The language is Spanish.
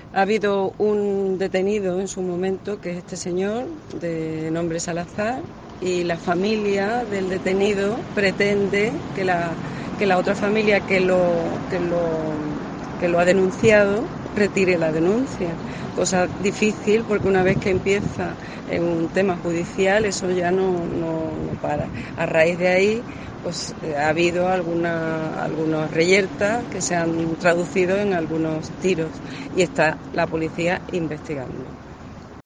Ha habido un detenido en su momento, que es este señor, de nombre Salazar, y la familia del detenido pretende que la otra familia que lo ha denunciado retire la denuncia. Cosa difícil porque una vez que empieza en un tema judicial eso ya no para. A raíz de ahí pues ha habido algunas reyertas que se han traducido en algunos tiros y está la policía investigando.